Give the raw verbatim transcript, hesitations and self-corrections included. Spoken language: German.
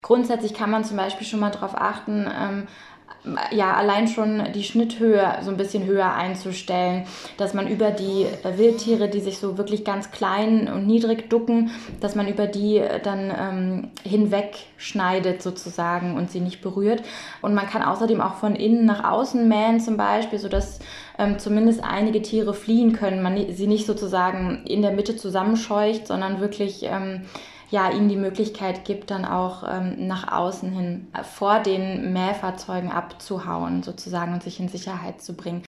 Grundsätzlich kann man zum Beispiel schon mal drauf achten, ähm, ja, allein schon die Schnitthöhe so ein bisschen höher einzustellen, dass man über die äh, Wildtiere, die sich so wirklich ganz klein und niedrig ducken, dass man über die äh, dann ähm, hinweg schneidet sozusagen und sie nicht berührt. Und man kann außerdem auch von innen nach außen mähen zum Beispiel, sodass ähm, zumindest einige Tiere fliehen können, man sie nicht sozusagen in der Mitte zusammenscheucht, sondern wirklich ähm, ja, ihnen die Möglichkeit gibt, dann auch ähm, nach außen hin vor den Mähfahrzeugen abzuhauen sozusagen und sich in Sicherheit zu bringen.